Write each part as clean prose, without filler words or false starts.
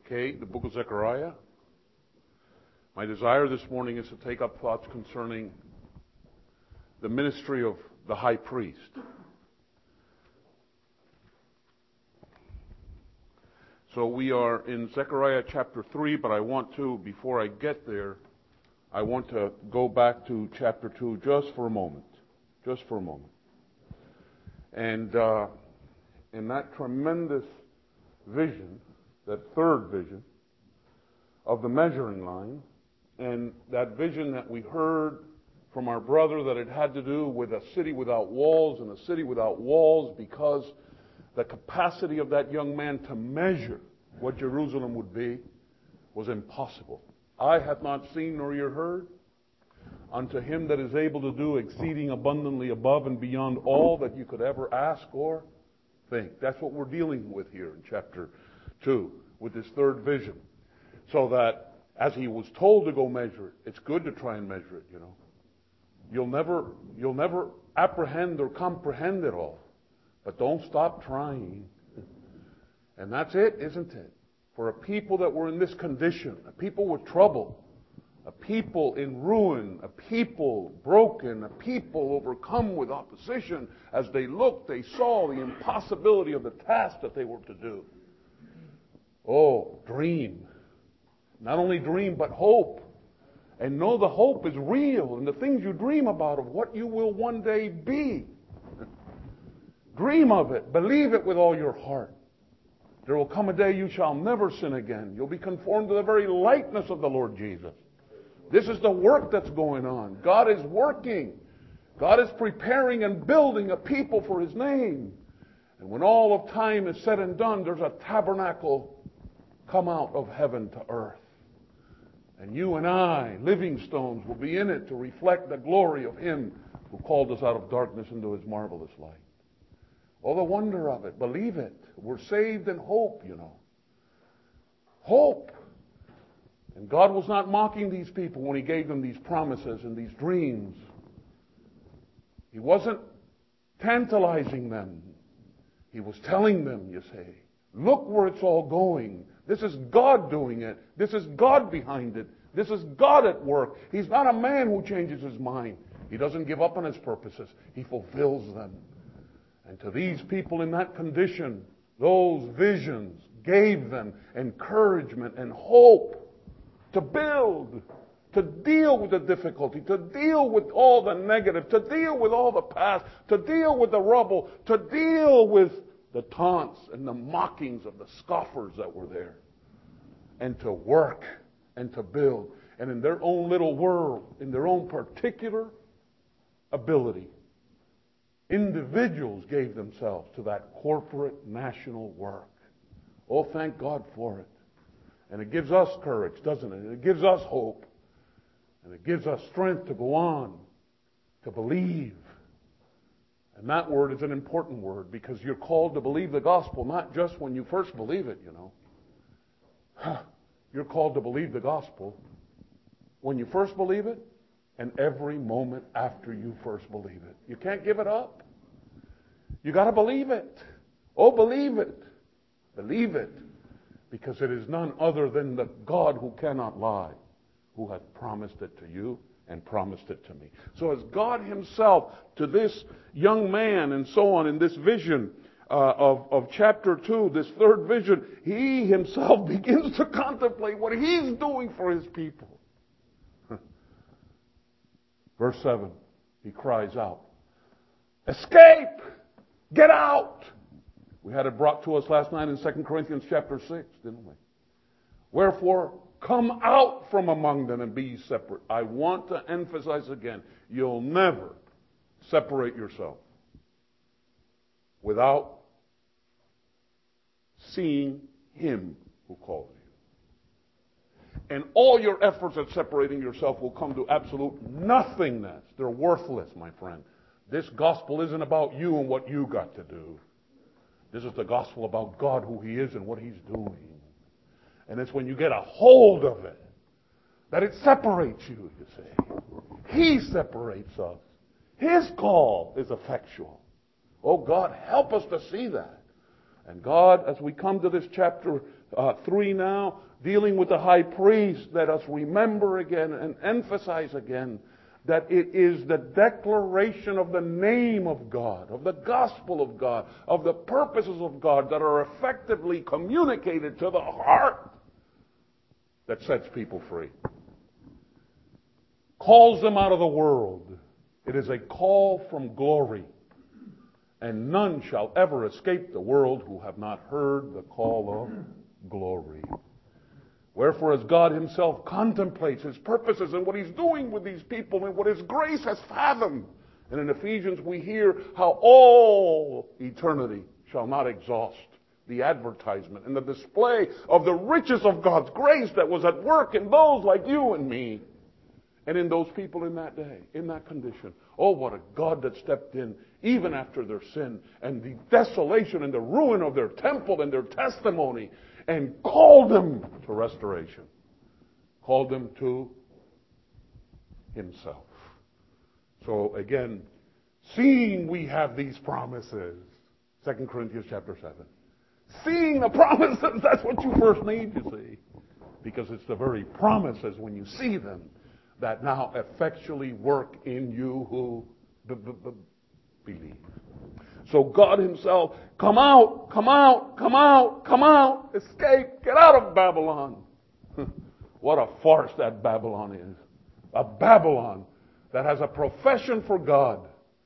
Okay, the book of Zechariah. My desire this morning is to take up thoughts concerning the ministry of the high priest. So we are in Zechariah chapter 3, but before I get there, I want to go back to chapter 2 just for a moment. And in that tremendous vision, that third vision of the measuring line, and that vision that we heard from our brother that it had to do with a city without walls, and a city without walls because the capacity of that young man to measure what Jerusalem would be was impossible. Eye hath not seen nor ear heard, unto him that is able to do exceeding abundantly above and beyond all that you could ever ask or think. That's what we're dealing with here in chapter 2 with this third vision. So that as he was told to go measure it, it's good to try and measure it, you know. You'll never apprehend or comprehend it all, but don't stop trying. And that's it, isn't it? For a people that were in this condition, a people with trouble, a people in ruin, a people broken, a people overcome with opposition, as they looked, they saw the impossibility of the task that they were to do. Oh, dream. Not only dream, but hope. And know the hope is real, and the things you dream about of what you will one day be. Dream of it. Believe it with all your heart. There will come a day you shall never sin again. You'll be conformed to the very likeness of the Lord Jesus. This is the work that's going on. God is working. God is preparing and building a people for His name. And when all of time is said and done, there's a tabernacle come out of heaven to earth. And you and I, living stones, will be in it to reflect the glory of Him who called us out of darkness into His marvelous light. Oh, the wonder of it. Believe it. We're saved in hope, you know. Hope. And God was not mocking these people when He gave them these promises and these dreams. He wasn't tantalizing them. He was telling them, you say, look where it's all going. This is God doing it. This is God behind it. This is God at work. He's not a man who changes his mind. He doesn't give up on His purposes. He fulfills them. And to these people in that condition, those visions gave them encouragement and hope to build, to deal with the difficulty, to deal with all the negative, to deal with all the past, to deal with the rubble, to deal with the taunts and the mockings of the scoffers that were there, and to work and to build. And in their own little world, in their own particular ability, individuals gave themselves to that corporate national work. Oh, thank God for it. And it gives us courage, doesn't it? It gives us hope. And it gives us strength to go on, to believe. And that word is an important word because you're called to believe the gospel, not just when you first believe it, you know. You're called to believe the gospel when you first believe it and every moment after you first believe it. You can't give it up. You got to believe it. Oh, believe it. Believe it. Because it is none other than the God who cannot lie, who hath promised it to you and promised it to me. So as God Himself to this young man and so on in this vision of chapter 2, this third vision, He Himself begins to contemplate what He's doing for His people. Verse 7, He cries out, escape! Get out! We had it brought to us last night in 2 Corinthians chapter 6, didn't we? Wherefore, come out from among them and be ye separate. I want to emphasize again, you'll never separate yourself without seeing Him who called you. And all your efforts at separating yourself will come to absolute nothingness. They're worthless, my friend. This gospel isn't about you and what you got to do. This is the gospel about God, who He is and what He's doing. And it's when you get a hold of it that it separates you, you say. He separates us. His call is effectual. Oh, God, help us to see that. And God, as we come to this chapter 3 now, dealing with the high priest, let us remember again and emphasize again that it is the declaration of the name of God, of the gospel of God, of the purposes of God that are effectively communicated to the heart that sets people free. Calls them out of the world. It is a call from glory. And none shall ever escape the world who have not heard the call of glory. Wherefore, as God himself contemplates his purposes and what he's doing with these people and what his grace has fathomed. And in Ephesians we hear how all eternity shall not exhaust the advertisement and the display of the riches of God's grace that was at work in those like you and me. And in those people in that day, in that condition. Oh, what a God that stepped in even after their sin and the desolation and the ruin of their temple and their testimony and called them to restoration. Called them to himself. So again, seeing we have these promises, 2 Corinthians chapter 7. Seeing the promises, that's what you first need, you see. Because it's the very promises when you see them that now effectually work in you who believe. So God himself, come out, come out, come out, come out, escape, get out of Babylon. What a farce that Babylon is. A Babylon that has a profession for God.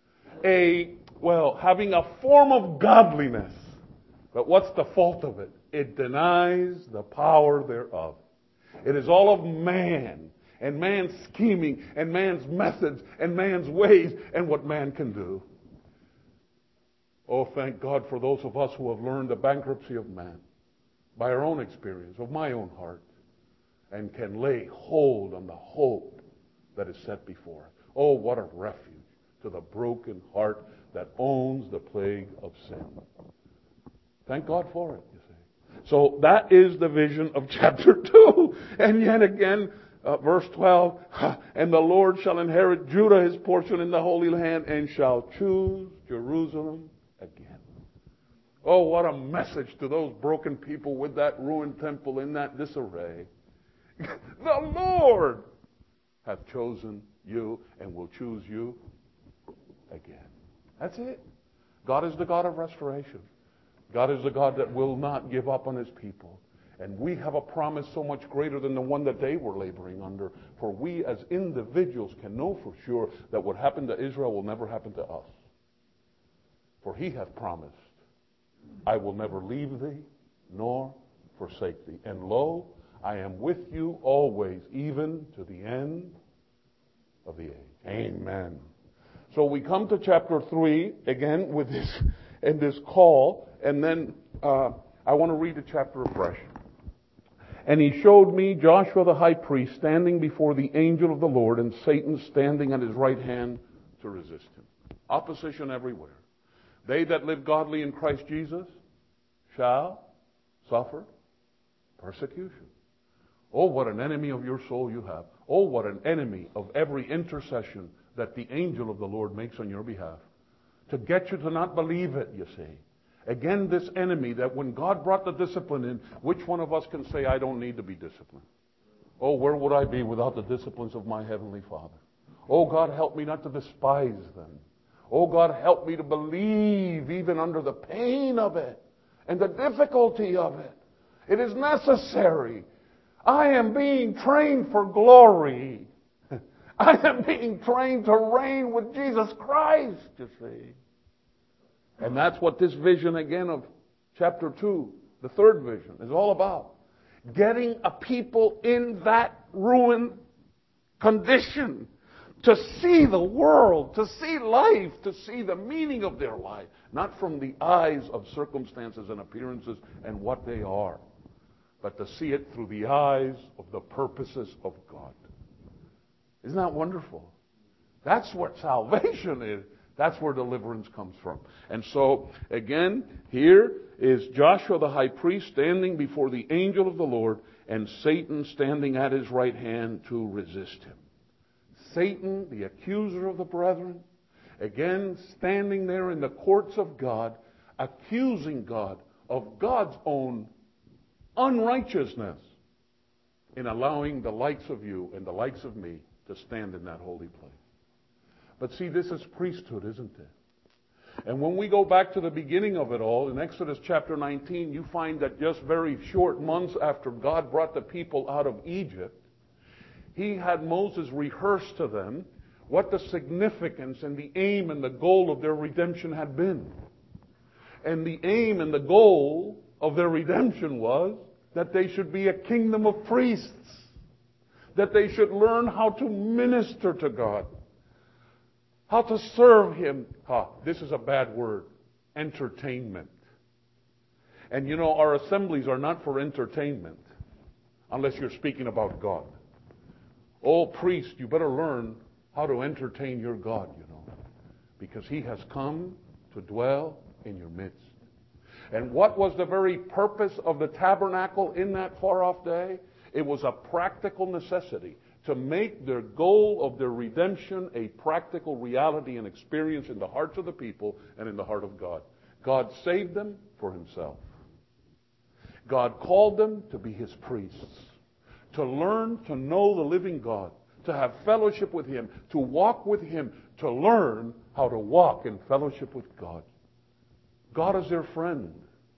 Having a form of godliness. But what's the fault of it? It denies the power thereof. It is all of man. And man's scheming, and man's methods, and man's ways, and what man can do. Oh, thank God for those of us who have learned the bankruptcy of man by our own experience, of my own heart, and can lay hold on the hope that is set before us. Oh, what a refuge to the broken heart that owns the plague of sin. Thank God for it, you see. So that is the vision of chapter 2. And yet again, verse 12, and the Lord shall inherit Judah his portion in the Holy Land and shall choose Jerusalem again. Oh, what a message to those broken people with that ruined temple in that disarray. The Lord hath chosen you and will choose you again. That's it. God is the God of restoration. God is the God that will not give up on his people. And we have a promise so much greater than the one that they were laboring under. For we as individuals can know for sure that what happened to Israel will never happen to us. For he hath promised, I will never leave thee nor forsake thee. And lo, I am with you always, even to the end of the age. Amen. So we come to chapter 3 again with this call. And then I want to read the chapter afresh. And he showed me Joshua the high priest standing before the angel of the Lord, and Satan standing at his right hand to resist him. Opposition everywhere. They that live godly in Christ Jesus shall suffer persecution. Oh, what an enemy of your soul you have. Oh, what an enemy of every intercession that the angel of the Lord makes on your behalf. To get you to not believe it, you see. Again, this enemy that when God brought the discipline in, which one of us can say, I don't need to be disciplined? Oh, where would I be without the disciplines of my Heavenly Father? Oh, God, help me not to despise them. Oh, God, help me to believe even under the pain of it and the difficulty of it. It is necessary. I am being trained for glory. I am being trained to reign with Jesus Christ, you see. And that's what this vision again of chapter 2, the third vision, is all about. Getting a people in that ruined condition to see the world, to see life, to see the meaning of their life. Not from the eyes of circumstances and appearances and what they are, but to see it through the eyes of the purposes of God. Isn't that wonderful? That's what salvation is. That's where deliverance comes from. And so, again, here is Joshua the high priest standing before the angel of the Lord, and Satan standing at his right hand to resist him. Satan, the accuser of the brethren, again standing there in the courts of God, accusing God of God's own unrighteousness in allowing the likes of you and the likes of me to stand in that holy place. But see, this is priesthood, isn't it? And when we go back to the beginning of it all, in Exodus chapter 19, you find that just very short months after God brought the people out of Egypt, He had Moses rehearse to them what the significance and the aim and the goal of their redemption had been. And the aim and the goal of their redemption was that they should be a kingdom of priests, that they should learn how to minister to God, how to serve Him. This is a bad word. Entertainment. And you know, our assemblies are not for entertainment, unless you're speaking about God. Oh, priest, you better learn how to entertain your God, you know, because He has come to dwell in your midst. And what was the very purpose of the tabernacle in that far-off day? It was a practical necessity to make their goal of their redemption a practical reality and experience in the hearts of the people and in the heart of God. God saved them for Himself. God called them to be His priests, to learn to know the living God, to have fellowship with Him, to walk with Him, to learn how to walk in fellowship with God. God is their friend.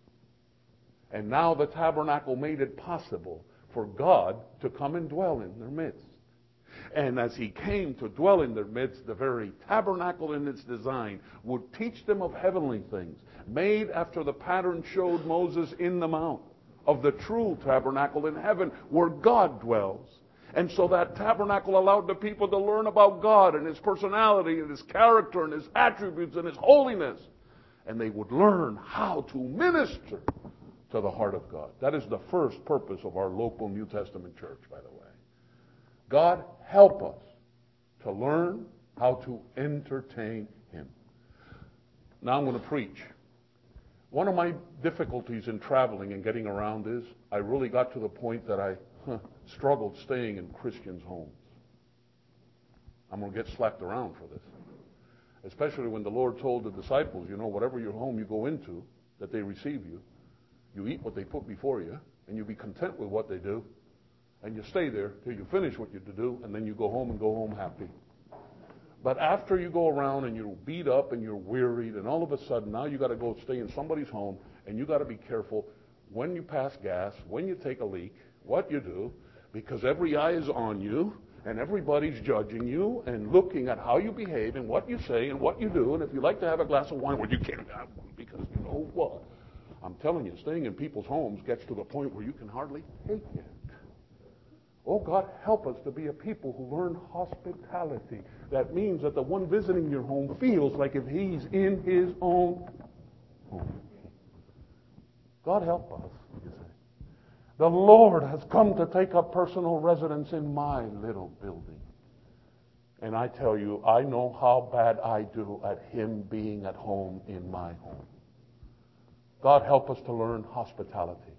And now the tabernacle made it possible for God to come and dwell in their midst. And as He came to dwell in their midst, the very tabernacle in its design would teach them of heavenly things, made after the pattern showed Moses in the mount, of the true tabernacle in heaven where God dwells. And so that tabernacle allowed the people to learn about God and His personality and His character and His attributes and His holiness. And they would learn how to minister to the heart of God. That is the first purpose of our local New Testament church, by the way. God, help us to learn how to entertain Him. Now I'm going to preach. One of my difficulties in traveling and getting around is I really got to the point that I struggled staying in Christians' homes. I'm going to get slapped around for this. Especially when the Lord told the disciples, you know, whatever your home you go into, that they receive you, you eat what they put before you, and you be content with what they do, and you stay there till you finish what you're to do, and then you go home and go home happy. But after you go around and you're beat up and you're wearied, and all of a sudden now you got to go stay in somebody's home, and you got to be careful when you pass gas, when you take a leak, what you do, because every eye is on you, and everybody's judging you and looking at how you behave and what you say and what you do. And if you like to have a glass of wine, well, you can't have one because you know what? I'm telling you, staying in people's homes gets to the point where you can hardly take it. Oh, God, help us to be a people who learn hospitality. That means that the one visiting your home feels like if he's in his own home. God help us, you say. The Lord has come to take up personal residence in my little building. And I tell you, I know how bad I do at Him being at home in my home. God help us to learn hospitality,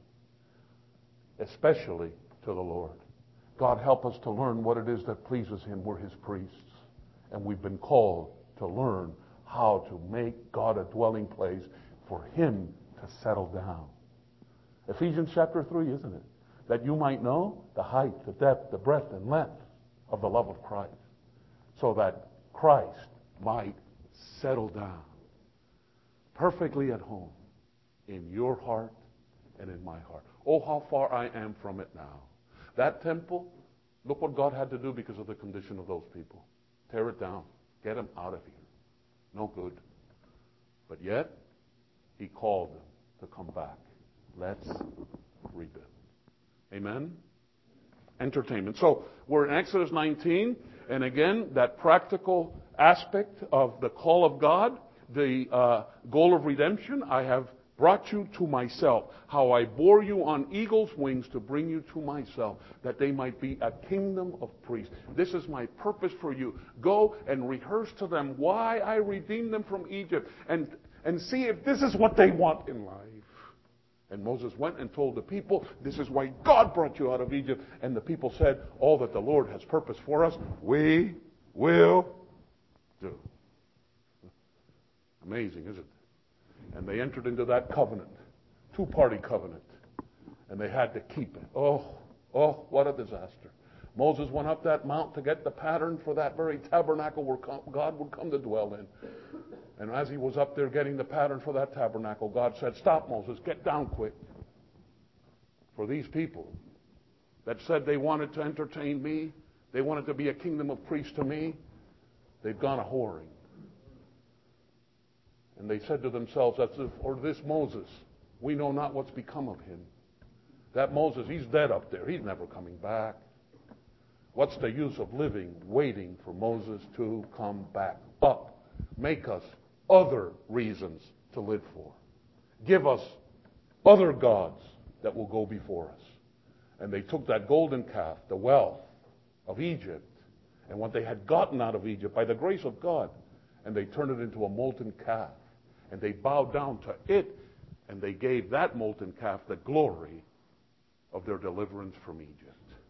especially to the Lord. God help us to learn what it is that pleases Him. We're His priests. And we've been called to learn how to make God a dwelling place for Him to settle down. Ephesians chapter 3, isn't it? That you might know the height, the depth, the breadth, and length of the love of Christ, so that Christ might settle down perfectly at home in your heart and in my heart. Oh, how far I am from it now. That temple, look what God had to do because of the condition of those people. Tear it down. Get them out of here. No good. But yet, He called them to come back. Let's rebuild. Amen? Entertainment. So, we're in Exodus 19, and again, that practical aspect of the call of God, the goal of redemption, I have brought you to myself, how I bore you on eagle's wings to bring you to myself, that they might be a kingdom of priests. This is my purpose for you. Go and rehearse to them why I redeemed them from Egypt, and see if this is what they want in life. And Moses went and told the people, this is why God brought you out of Egypt. And the people said, all that the Lord has purposed for us, we will do. Amazing, isn't it? And they entered into that covenant, two-party covenant. And they had to keep it. Oh, what a disaster. Moses went up that mount to get the pattern for that very tabernacle where God would come to dwell in. And as he was up there getting the pattern for that tabernacle, God said, "Stop, Moses, get down quick." For these people that said they wanted to entertain me, they wanted to be a kingdom of priests to me, they've gone a whoring. And they said to themselves, "Or this Moses, we know not what's become of him. That Moses, he's dead up there. He's never coming back. What's the use of living, waiting for Moses to come back up? Make us other reasons to live for. Give us other gods that will go before us." And they took that golden calf, the wealth of Egypt, and what they had gotten out of Egypt by the grace of God, and they turned it into a molten calf. And they bowed down to it, and they gave that molten calf the glory of their deliverance from Egypt.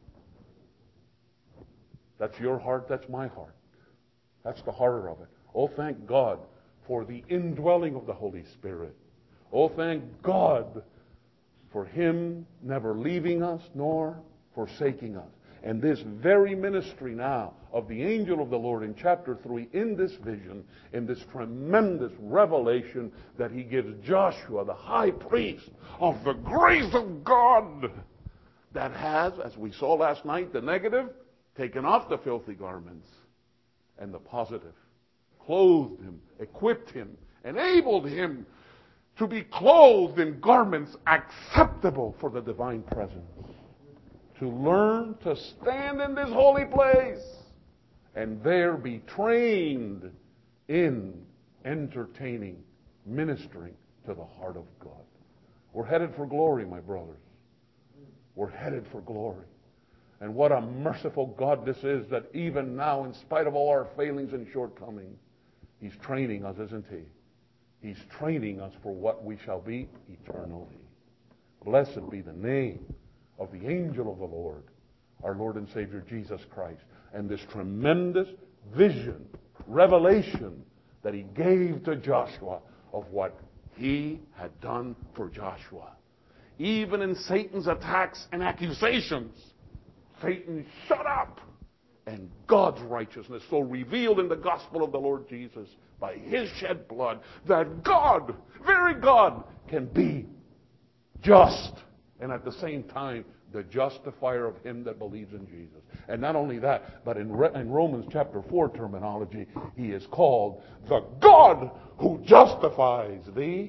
That's your heart, that's my heart. That's the horror of it. Oh, thank God for the indwelling of the Holy Spirit. Oh, thank God for Him never leaving us nor forsaking us. And this very ministry now of the angel of the Lord in chapter 3, in this vision, in this tremendous revelation that he gives Joshua, the high priest, of the grace of God that has, as we saw last night, the negative, taken off the filthy garments, and the positive, clothed him, equipped him, enabled him to be clothed in garments acceptable for the divine presence. To learn to stand in this holy place and there be trained in entertaining, ministering to the heart of God. We're headed for glory, my brothers. We're headed for glory. And what a merciful God this is, that even now, in spite of all our failings and shortcomings, He's training us, isn't He? He's training us for what we shall be eternally. Blessed be the name of the angel of the Lord, our Lord and Savior Jesus Christ, and this tremendous vision, revelation that He gave to Joshua of what He had done for Joshua. Even in Satan's attacks and accusations, Satan shut up, and God's righteousness so revealed in the gospel of the Lord Jesus by His shed blood, that God, very God, can be just, and at the same time, the justifier of him that believes in Jesus. And not only that, but in Romans chapter 4 terminology, He is called the God who justifies the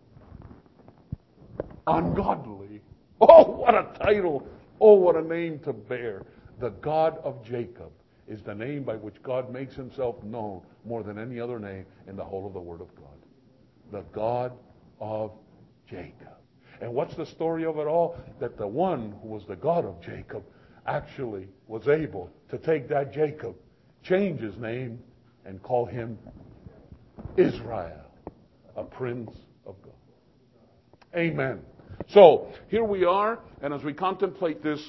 ungodly. Oh, what a title! Oh, what a name to bear. The God of Jacob is the name by which God makes Himself known more than any other name in the whole of the Word of God. The God of Jacob. And what's the story of it all? That the one who was the God of Jacob actually was able to take that Jacob, change his name, and call him Israel, a prince of God. Amen. So, here we are, and as we contemplate this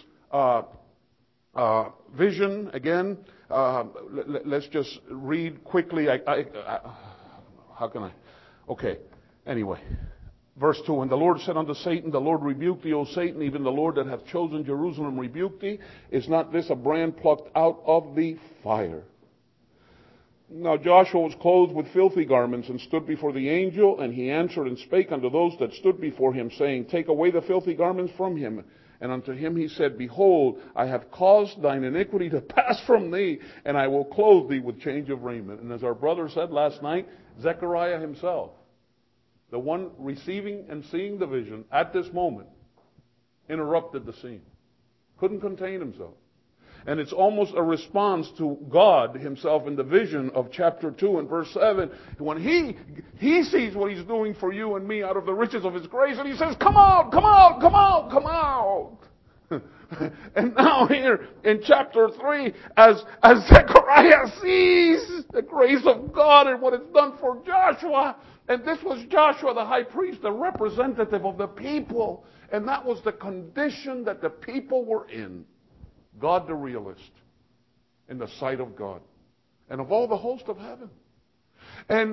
vision again, let's just read quickly. How can I? Okay. Anyway. Verse 2, and the Lord said unto Satan, the Lord rebuke thee, O Satan, even the Lord that hath chosen Jerusalem rebuke thee. Is not this a brand plucked out of the fire? Now Joshua was clothed with filthy garments, and stood before the angel, and he answered and spake unto those that stood before him, saying, Take away the filthy garments from him. And unto him he said, Behold, I have caused thine iniquity to pass from thee, and I will clothe thee with change of raiment. And as our brother said last night, Zechariah himself, the one receiving and seeing the vision at this moment, interrupted the scene. Couldn't contain himself. And it's almost a response to God Himself in the vision of chapter 2 and verse 7. When He sees what He's doing for you and me out of the riches of His grace, and He says, Come out, come out, come out, come out. And now here in chapter 3, as Zechariah sees the grace of God and what it's done for Joshua, and this was Joshua the high priest, the representative of the people, and that was the condition that the people were in. God the realist in the sight of God and of all the host of heaven. And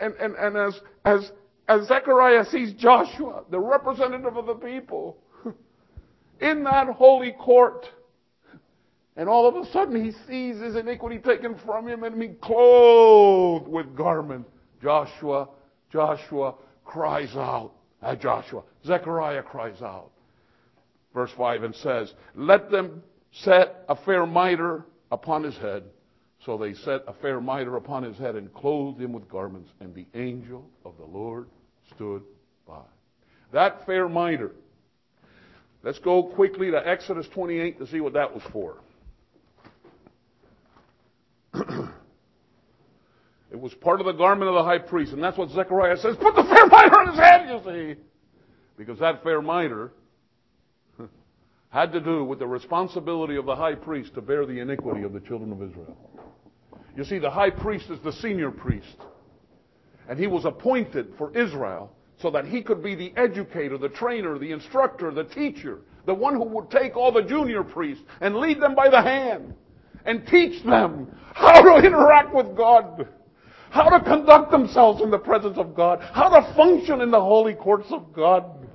as Zechariah sees Joshua, the representative of the people, in that holy court. And all of a sudden he sees his iniquity taken from him and being clothed with garment. Joshua cries out. Zechariah cries out. Verse 5 and says, let them set a fair mitre upon his head. So they set a fair mitre upon his head and clothed him with garments. And the angel of the Lord stood by. That fair mitre. Let's go quickly to Exodus 28 to see what that was for. It was part of the garment of the high priest. And that's what Zechariah says. Put the fair mitre on his head, you see. Because that fair mitre had to do with the responsibility of the high priest to bear the iniquity of the children of Israel. You see, the high priest is the senior priest. And he was appointed for Israel so that he could be the educator, the trainer, the instructor, the teacher, the one who would take all the junior priests and lead them by the hand and teach them how to interact with God, how to conduct themselves in the presence of God, how to function in the holy courts of God.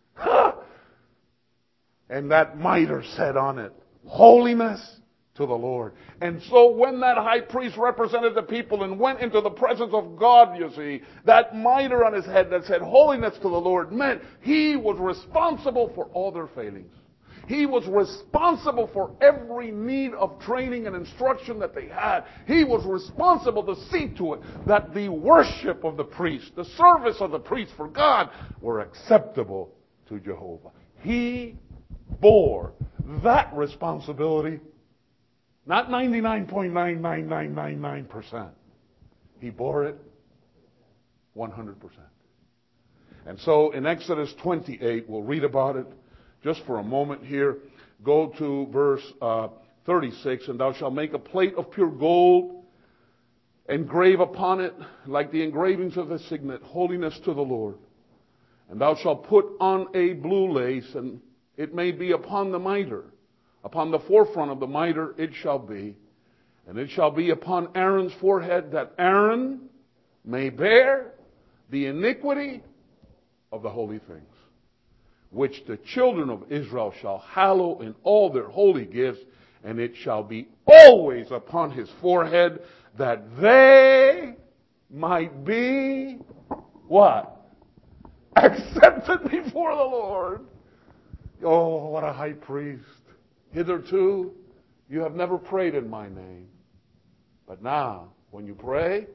And that mitre said on it, holiness to the Lord. And so when that high priest represented the people and went into the presence of God, you see, that mitre on his head that said holiness to the Lord meant he was responsible for all their failings. He was responsible for every need of training and instruction that they had. He was responsible to see to it that the worship of the priest, the service of the priest for God, were acceptable to Jehovah. He bore that responsibility, not 99.99999%. He bore it 100%. And so in Exodus 28, we'll read about it just for a moment here. Go to verse 36, and thou shalt make a plate of pure gold, engrave upon it, like the engravings of the signet, holiness to the Lord. And thou shalt put on a blue lace, and it may be upon the mitre. Upon the forefront of the mitre it shall be. And it shall be upon Aaron's forehead, that Aaron may bear the iniquity of the holy things, which the children of Israel shall hallow in all their holy gifts. And it shall be always upon his forehead, that they might be, what? Accepted before the Lord. Oh, what a high priest. Hitherto, you have never prayed in my name. But now, when you pray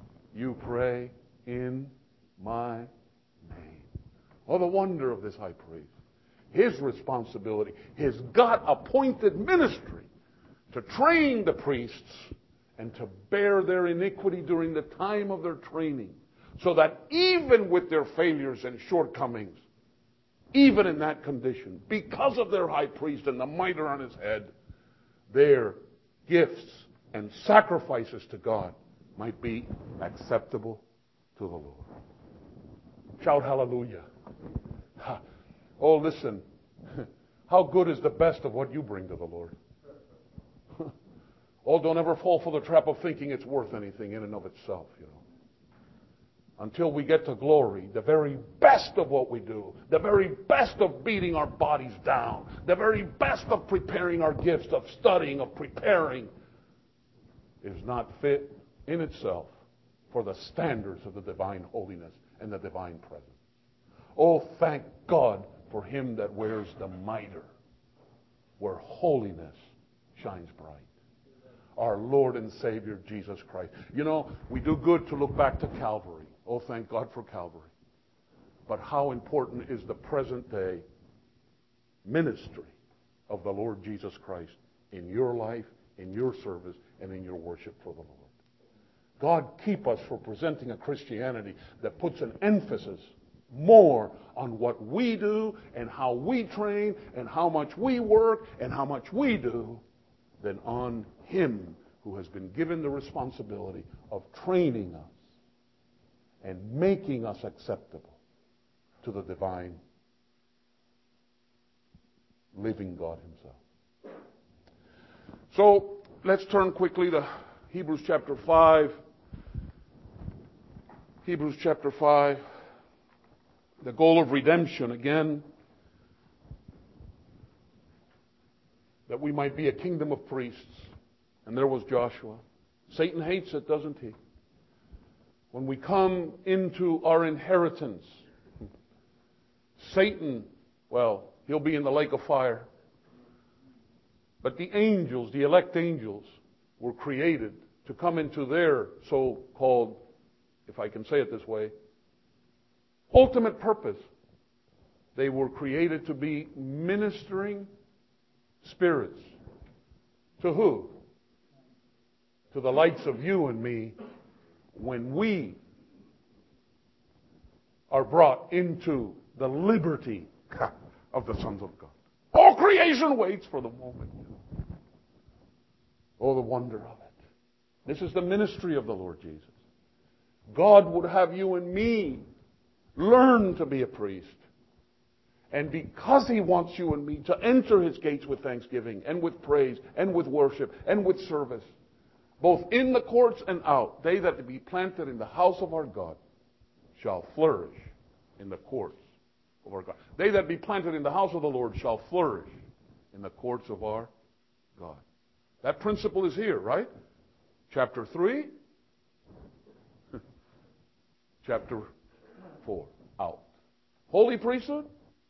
in my name. Oh, the wonder of this high priest. His responsibility, his God-appointed ministry to train the priests and to bear their iniquity during the time of their training. So that even with their failures and shortcomings, even in that condition, because of their high priest and the mitre on his head, their gifts and sacrifices to God might be acceptable to the Lord. Shout hallelujah. Oh, listen. How good is the best of what you bring to the Lord? Oh, don't ever fall for the trap of thinking it's worth anything in and of itself, you know. Until we get to glory, the very best of what we do, the very best of beating our bodies down, the very best of preparing our gifts, of studying, of preparing, is not fit in itself for the standards of the divine holiness and the divine presence. Oh, thank God for him that wears the mitre, where holiness shines bright. Our Lord and Savior, Jesus Christ. You know, we do good to look back to Calvary. Oh, thank God for Calvary. But how important is the present day ministry of the Lord Jesus Christ in your life, in your service, and in your worship for the Lord. God keep us from presenting a Christianity that puts an emphasis more on what we do and how we train and how much we work and how much we do than on Him who has been given the responsibility of training us and making us acceptable to the divine, living God Himself. So, let's turn quickly to Hebrews chapter 5. Hebrews chapter 5. The goal of redemption again. that we might be a kingdom of priests. And there was Joshua. Satan hates it, doesn't he? When we come into our inheritance, Satan, well, he'll be in the lake of fire. But the angels, the elect angels, were created to come into their so-called, if I can say it this way, ultimate purpose. They were created to be ministering spirits. To who? To the likes of you and me, when we are brought into the liberty of the sons of God. All creation waits for the moment. Oh, the wonder of it. This is the ministry of the Lord Jesus. God would have you and me learn to be a priest. And because He wants you and me to enter His gates with thanksgiving and with praise and with worship and with service, both in the courts and out, they that be planted in the house of our God shall flourish in the courts of our God. They that be planted in the house of the Lord shall flourish in the courts of our God. That principle is here, right? Chapter 3, chapter 4, out. Holy priesthood,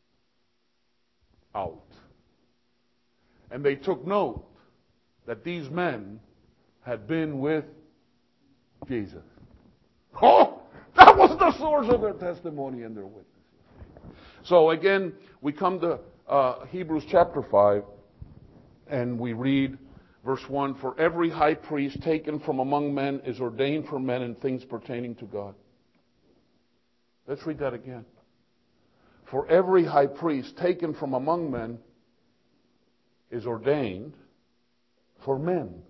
out. And they took note that these men had been with Jesus. Oh, that was the source of their testimony and their witness. So again, we come to Hebrews chapter 5, and we read verse 1, "For every high priest taken from among men is ordained for men in things pertaining to God." Let's read that again. "For every high priest taken from among men is ordained for men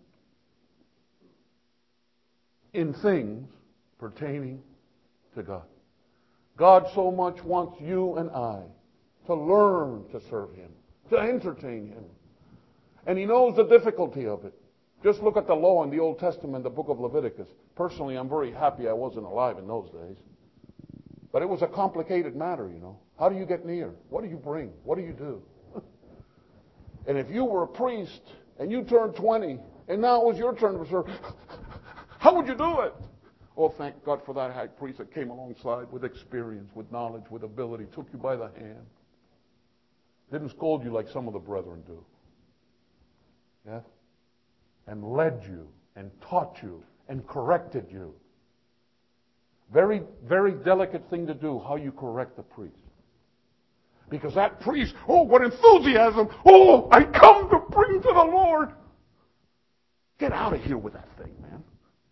in things pertaining to God." God so much wants you and I to learn to serve Him, to entertain Him. And He knows the difficulty of it. Just look at the law in the Old Testament, the book of Leviticus. Personally, I'm very happy I wasn't alive in those days. But it was a complicated matter, you know. How do you get near? What do you bring? What do you do? And if you were a priest and you turned 20 and now it was your turn to serve, how would you do it? Oh, thank God for that high priest that came alongside with experience, with knowledge, with ability, took you by the hand. Didn't scold you like some of the brethren do. Yes? And led you and taught you and corrected you. Very, very delicate thing to do, how you correct the priest. Because that priest, oh, what enthusiasm! Oh, I come to bring to the Lord! Get out of here with that thing, man.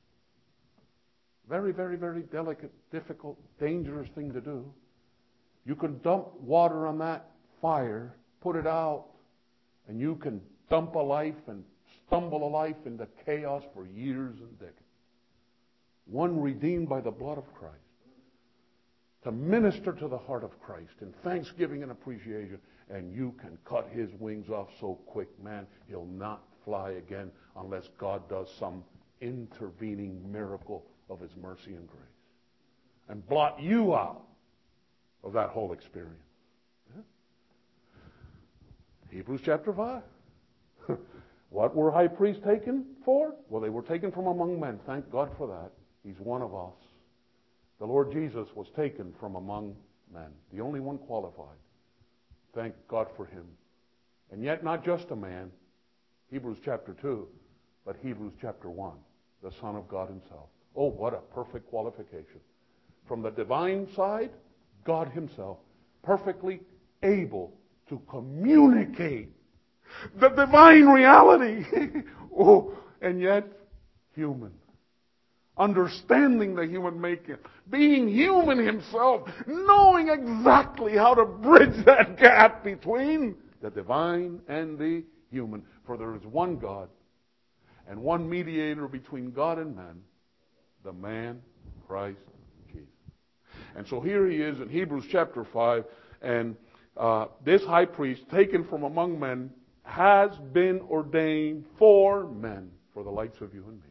Very, very, very delicate, difficult, dangerous thing to do. You can dump water on that fire, put it out, and you can dump a life and stumble a life into chaos for years and decades. One redeemed by the blood of Christ. To minister to the heart of Christ in thanksgiving and appreciation, and you can cut his wings off so quick, man, he'll not fly again unless God does some intervening miracle of His mercy and grace and blot you out of that whole experience. Yeah? Hebrews chapter 5. What were high priests taken for? Well, they were taken from among men. Thank God for that. He's one of us. The Lord Jesus was taken from among men, the only one qualified. Thank God for Him. And yet not just a man, Hebrews chapter 2, but Hebrews chapter 1, the Son of God Himself. Oh, what a perfect qualification. From the divine side, God Himself, perfectly able to communicate the divine reality. Oh, and yet human. Understanding the human making, being human Himself, knowing exactly how to bridge that gap between the divine and the human. For there is one God and one mediator between God and man, the man, Christ Jesus. And so here He is in Hebrews chapter 5, and this high priest, taken from among men, has been ordained for men, for the likes of you and me,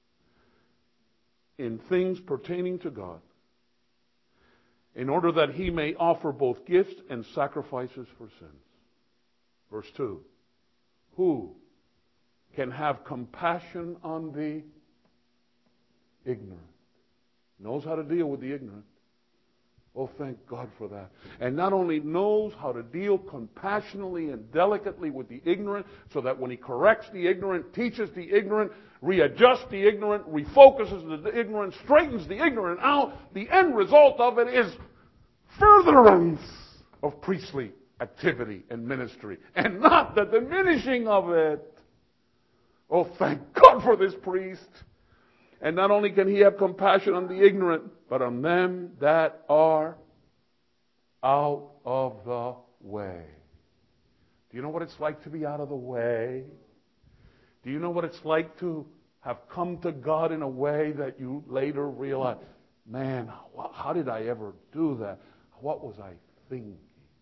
in things pertaining to God, in order that He may offer both gifts and sacrifices for sins. Verse 2, who can have compassion on the ignorant. Knows how to deal with the ignorant. Oh, thank God for that. And not only knows how to deal compassionately and delicately with the ignorant, so that when he corrects the ignorant, teaches the ignorant, readjusts the ignorant, refocuses the ignorant, straightens the ignorant out, the end result of it is furtherance of priestly activity and ministry, and not the diminishing of it. Oh, thank God for this priest. And not only can he have compassion on the ignorant, but on them that are out of the way. Do you know what it's like to be out of the way? Do you know what it's like to have come to God in a way that you later realize, man, how did I ever do that? What was I thinking?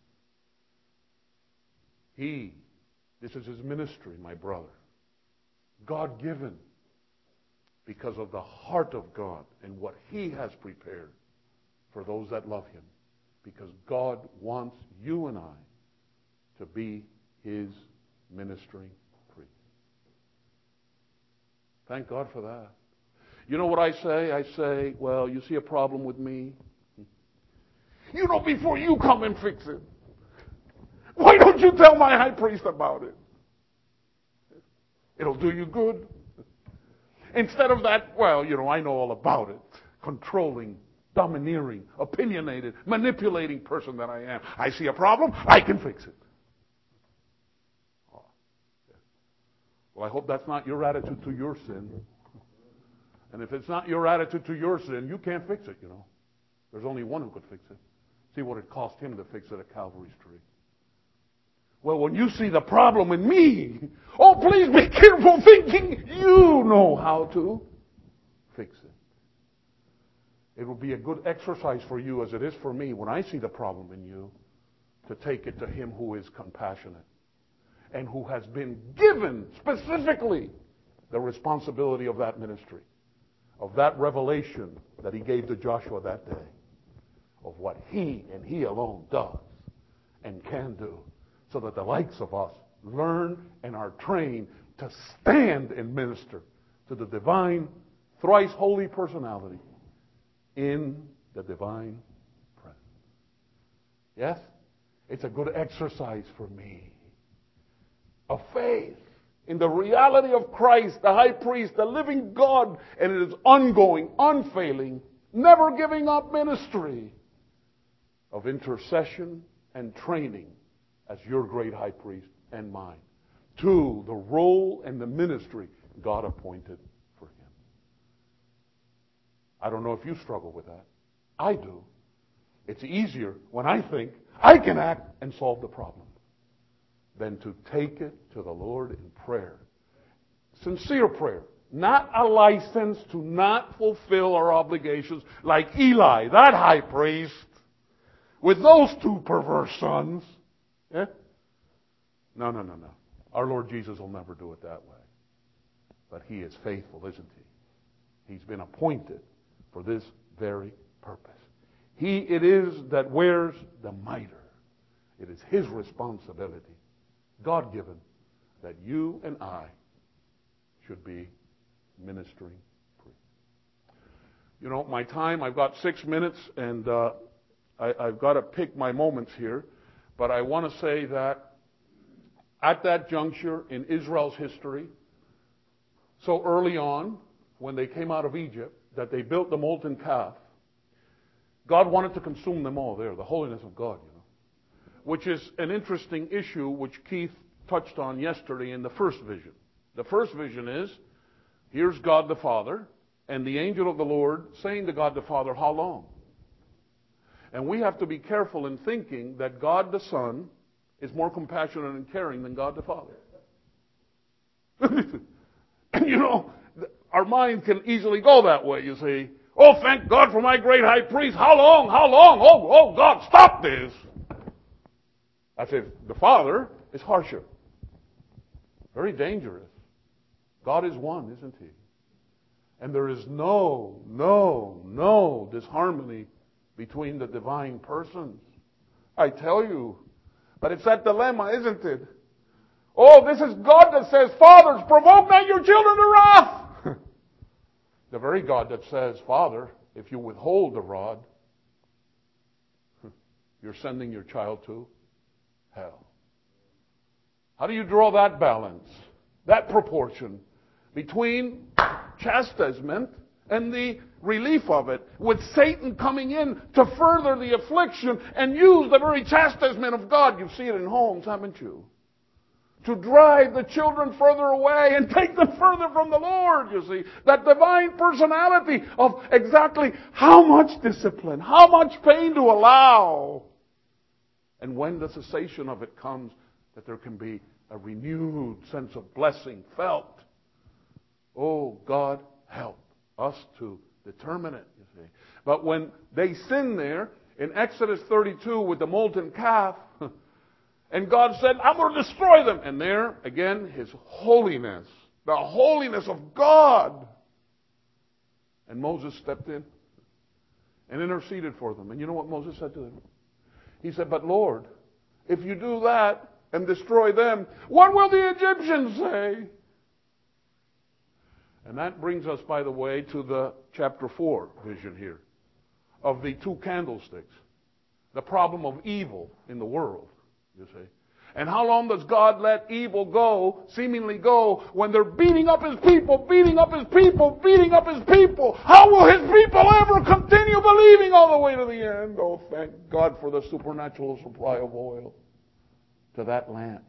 This is his ministry, my brother. God-given. Because of the heart of God and what he has prepared for those that love him. Because God wants you and I to be his ministering priest. Thank God for that. You know what I say? I say, well, you see a problem with me? You know, before you come and fix it, why don't you tell my high priest about it? It'll do you good. Instead of that, well, you know, I know all about it. Controlling, domineering, opinionated, manipulating person that I am. I see a problem, I can fix it. Well, I hope that's not your attitude to your sin. And if it's not your attitude to your sin, you can't fix it, you know. There's only one who could fix it. See what it cost him to fix it at Calvary's tree. Well, when you see the problem in me, oh, please be careful thinking you know how to fix it. It will be a good exercise for you as it is for me when I see the problem in you to take it to him who is compassionate and who has been given specifically the responsibility of that ministry, of that revelation that he gave to Joshua that day, of what he and he alone does and can do, so that the likes of us learn and are trained to stand and minister to the divine, thrice holy personality in the divine presence. Yes? It's a good exercise for me of faith in the reality of Christ, the high priest, the living God, and it is ongoing, unfailing, never giving up ministry of intercession and training as your great high priest and mine, to the role and the ministry God appointed for him. I don't know if you struggle with that. I do. It's easier when I think I can act and solve the problem than to take it to the Lord in prayer. Sincere prayer. Not a license to not fulfill our obligations like Eli, that high priest, with those two perverse sons. Yeah? No. Our Lord Jesus will never do it that way. But he is faithful, isn't he? He's been appointed for this very purpose. He it is that wears the mitre. It is his responsibility, God-given, that you and I should be ministering priests. You know, my time, I've got 6 minutes, and I've got to pick my moments here. But I want to say that at that juncture in Israel's history, so early on, when they came out of Egypt, that they built the molten calf, God wanted to consume them all there, the holiness of God, you know, which is an interesting issue which Keith touched on yesterday in the first vision. The first vision is, here's God the Father and the angel of the Lord saying to God the Father, how long? And we have to be careful in thinking that God the Son is more compassionate and caring than God the Father. And you know, our mind can easily go that way, you see. Oh, thank God for my great high priest. How long? How long? Oh, God, stop this. That's if the Father is harsher. Very dangerous. God is one, isn't he? And there is no disharmony between the divine persons. I tell you. But it's that dilemma, isn't it? Oh, this is God that says, fathers, provoke not your children to wrath. The very God that says, Father, if you withhold the rod, you're sending your child to hell. How do you draw that balance, that proportion between chastisement and the relief of it, with Satan coming in to further the affliction and use the very chastisement of God? You see it in homes, haven't you? To drive the children further away and take them further from the Lord, you see. That divine personality of exactly how much discipline, how much pain to allow. And when the cessation of it comes, that there can be a renewed sense of blessing felt. Oh, God, help us to determine it, you see. But when they sin there, in Exodus 32 with the molten calf, and God said, I'm going to destroy them. And there, again, His holiness, the holiness of God. And Moses stepped in and interceded for them. And you know what Moses said to them? He said, but Lord, if you do that and destroy them, what will the Egyptians say? And that brings us, by the way, to the chapter 4 vision here of the two candlesticks. The problem of evil in the world, you see. And how long does God let evil go, seemingly go, when they're beating up His people, beating up His people, beating up His people? How will His people ever continue believing all the way to the end? Oh, thank God for the supernatural supply of oil to that lamp.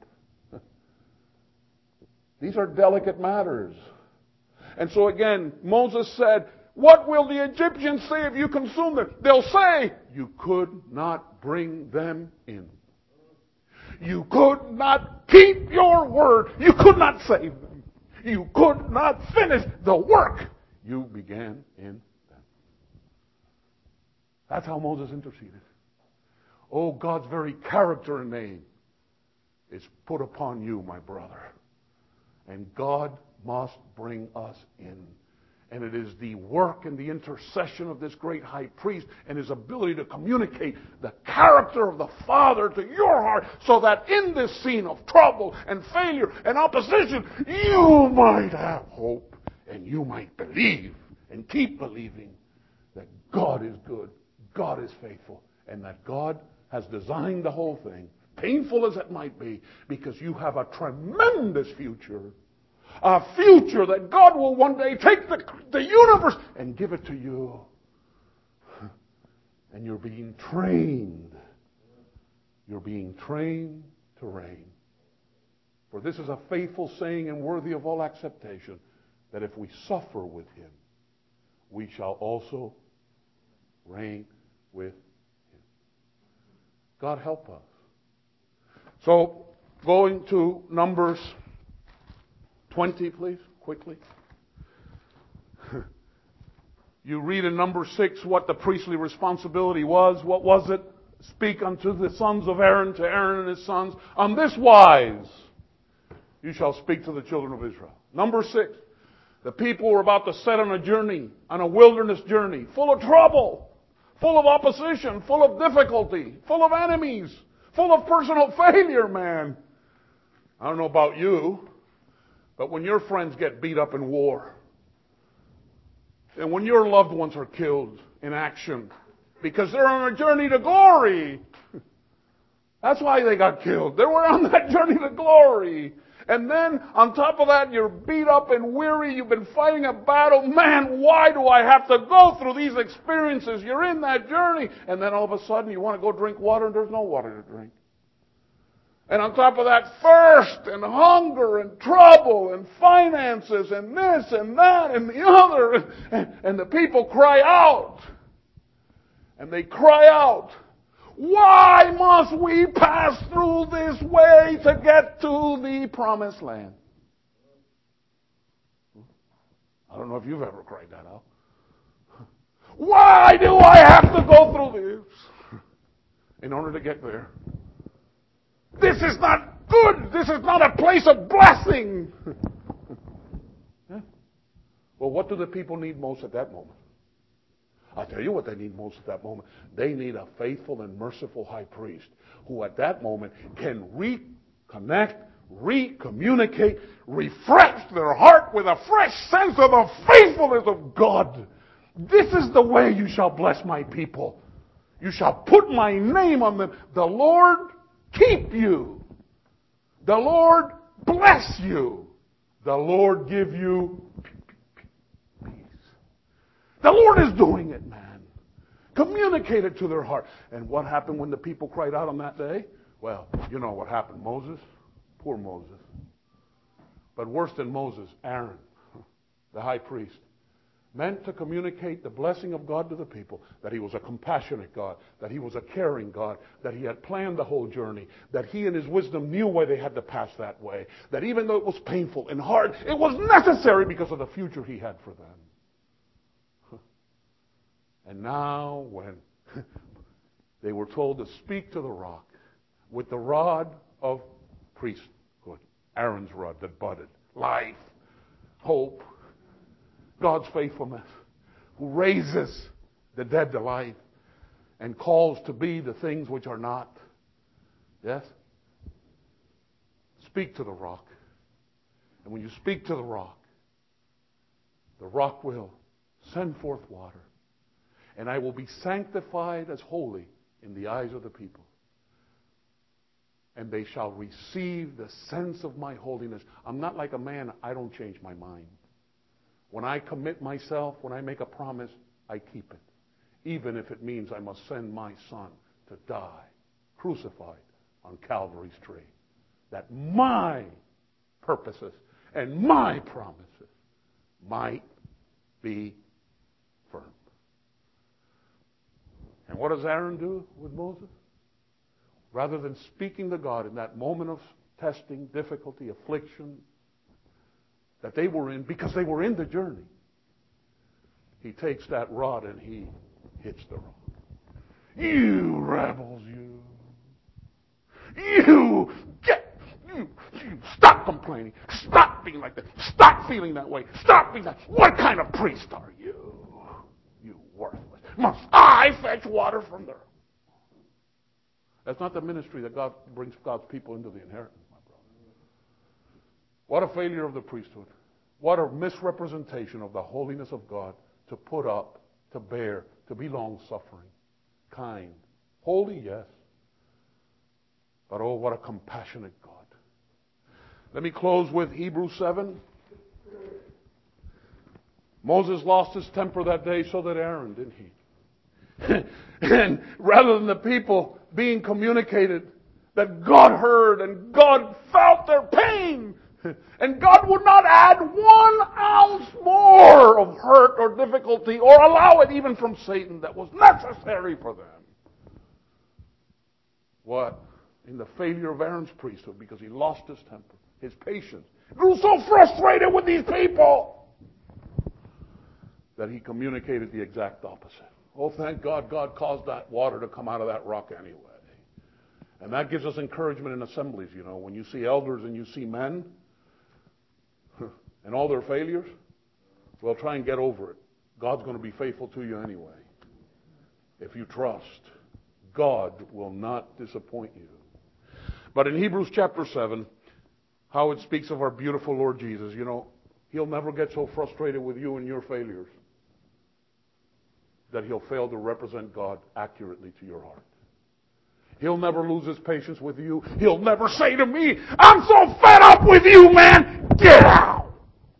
These are delicate matters. And so again, Moses said, what will the Egyptians say if you consume them? They'll say, you could not bring them in. You could not keep your word. You could not save them. You could not finish the work you began in them. That's how Moses interceded. Oh, God's very character and name is put upon you, my brother. And God must bring us in. And it is the work and the intercession of this great high priest and his ability to communicate the character of the Father to your heart, so that in this scene of trouble and failure and opposition, you might have hope and you might believe and keep believing that God is good, God is faithful, and that God has designed the whole thing, painful as it might be, because you have a tremendous future. A future that God will one day take the universe and give it to you. And you're being trained. You're being trained to reign. For this is a faithful saying and worthy of all acceptation, that if we suffer with Him, we shall also reign with Him. God help us. So, going to Numbers 20, please, quickly. You read in number 6 what the priestly responsibility was. What was it? Speak unto the sons of Aaron, to Aaron and his sons, on this wise you shall speak to the children of Israel. Number 6, the people were about to set on a journey, on a wilderness journey, full of trouble, full of opposition, full of difficulty, full of enemies, full of personal failure, man. I don't know about you, but when your friends get beat up in war, and when your loved ones are killed in action because they're on a journey to glory, that's why they got killed. They were on that journey to glory. And then, on top of that, you're beat up and weary. You've been fighting a battle. Man, why do I have to go through these experiences? You're in that journey. And then all of a sudden, you want to go drink water, and there's no water to drink. And on top of that, thirst and hunger and trouble and finances and this and that and the other. And the people cry out. And they cry out, why must we pass through this way to get to the promised land? I don't know if you've ever cried that out. Why do I have to go through this in order to get there? This is not good. This is not a place of blessing. Well, what do the people need most at that moment? I'll tell you what they need most at that moment. They need a faithful and merciful high priest who at that moment can reconnect, recommunicate, refresh their heart with a fresh sense of the faithfulness of God. This is the way you shall bless my people. You shall put my name on them. The Lord keep you. The Lord bless you. The Lord give you peace. The Lord is doing it, man. Communicate it to their heart. And what happened when the people cried out on that day? Well, you know what happened. Moses, poor Moses. But worse than Moses, Aaron, the high priest, meant to communicate the blessing of God to the people, that he was a compassionate God, that he was a caring God, that he had planned the whole journey, that he in his wisdom knew why they had to pass that way, that even though it was painful and hard, it was necessary because of the future he had for them. And now when they were told to speak to the rock with the rod of priesthood, Aaron's rod that budded, life, hope, God's faithfulness, who raises the dead to life and calls to be the things which are not. Yes? Speak to the rock. And when you speak to the rock will send forth water. And I will be sanctified as holy in the eyes of the people. And they shall receive the sense of my holiness. I'm not like a man, I don't change my mind. When I commit myself, when I make a promise, I keep it. Even if it means I must send my son to die, crucified on Calvary's tree. That my purposes and my promises might be firm. And what does Aaron do with Moses? Rather than speaking to God in that moment of testing, difficulty, affliction, that they were in, because they were in the journey, he takes that rod and he hits the rock. You rebels, you stop complaining. Stop being like that. Stop feeling that way. Stop being that. What kind of priest are you? You worthless. Must I fetch water from there? That's not the ministry that God brings God's people into the inheritance, my brother. What a failure of the priesthood. What a misrepresentation of the holiness of God to put up, to bear, to be long-suffering, kind. Holy, yes. But oh, what a compassionate God. Let me close with Hebrews 7. Moses lost his temper that day, so did Aaron, didn't he? And rather than the people being communicated that God heard and God felt their pain, and God would not add 1 ounce more of hurt or difficulty or allow it even from Satan that was necessary for them. What? In the failure of Aaron's priesthood, because he lost his temper, his patience, grew so frustrated with these people that he communicated the exact opposite. Oh, thank God, God caused that water to come out of that rock anyway. And that gives us encouragement in assemblies, you know. When you see elders and you see men and all their failures, well, try and get over it. God's going to be faithful to you anyway. If you trust, God will not disappoint you. But in Hebrews chapter 7, how it speaks of our beautiful Lord Jesus, you know, He'll never get so frustrated with you and your failures that He'll fail to represent God accurately to your heart. He'll never lose His patience with you. He'll never say to me, I'm so fed up with you, man, get out!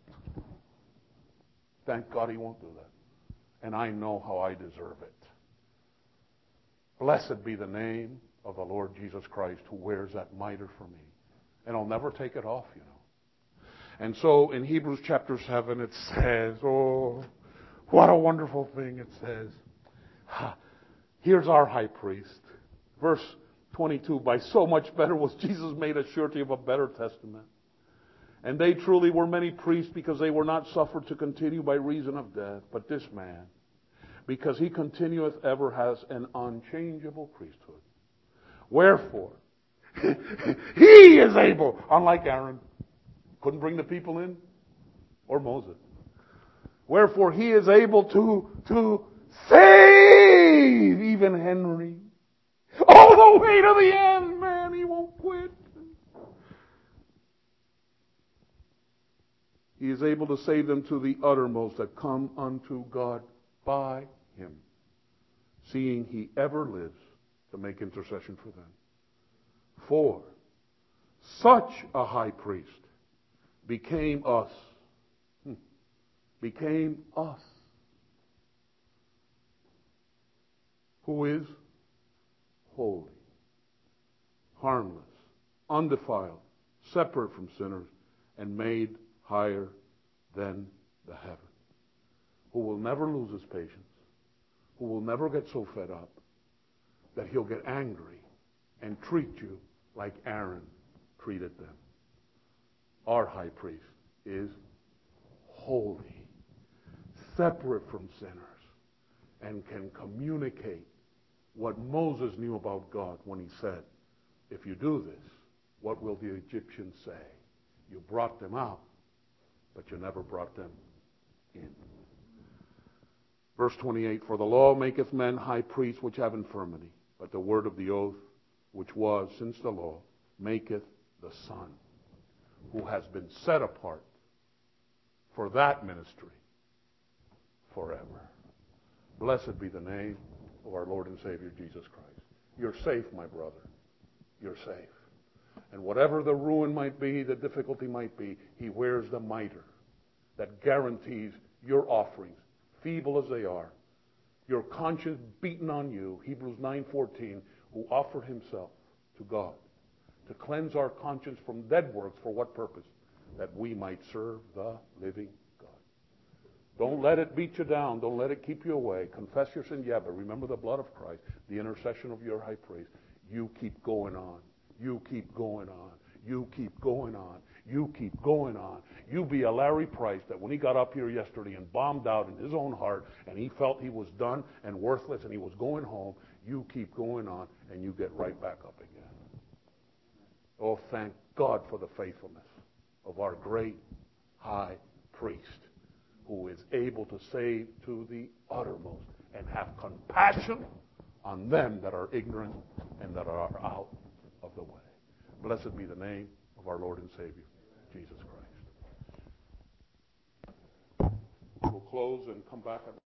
Thank God He won't do that. And I know how I deserve it. Blessed be the name of the Lord Jesus Christ who wears that mitre for me. And I'll never take it off, you know. And so in Hebrews chapter 7 it says, oh, what a wonderful thing it says. Here's our high priest. Verse 22, by so much better was Jesus made a surety of a better testament. And they truly were many priests because they were not suffered to continue by reason of death. But this man, because he continueth ever, has an unchangeable priesthood. Wherefore, he is able, unlike Aaron, couldn't bring the people in, or Moses. Wherefore he is able to save even Henry. All the way to the end, man, he won't quit. He is able to save them to the uttermost that come unto God by him, seeing he ever lives to make intercession for them. For such a high priest became us. Became us. Who is holy, harmless, undefiled, separate from sinners, and made higher than the heaven. Who will never lose his patience. Who will never get so fed up that he'll get angry and treat you like Aaron treated them. Our high priest is holy, separate from sinners, and can communicate what Moses knew about God when he said, if you do this, what will the Egyptians say? You brought them out, but you never brought them in. Verse 28, for the law maketh men high priests which have infirmity, but the word of the oath, which was since the law, maketh the Son, who has been set apart for that ministry forever. Blessed be the name of our Lord and Savior Jesus Christ. You're safe, my brother. You're safe. And whatever the ruin might be, the difficulty might be, he wears the mitre that guarantees your offerings, feeble as they are, your conscience beaten on you, Hebrews 9:14, who offered himself to God to cleanse our conscience from dead works. For what purpose? That we might serve the living God. Don't let it beat you down. Don't let it keep you away. Confess your sin. Yeah, but remember the blood of Christ, the intercession of your high priest. You keep going on. You keep going on. You keep going on. You keep going on. You be a Larry Price that when he got up here yesterday and bombed out in his own heart and he felt he was done and worthless and he was going home, you keep going on and you get right back up again. Oh, thank God for the faithfulness of our great high priest who is able to save to the uttermost and have compassion on them that are ignorant and that are out of the way. Blessed be the name of our Lord and Savior, Jesus Christ. We'll close and come back.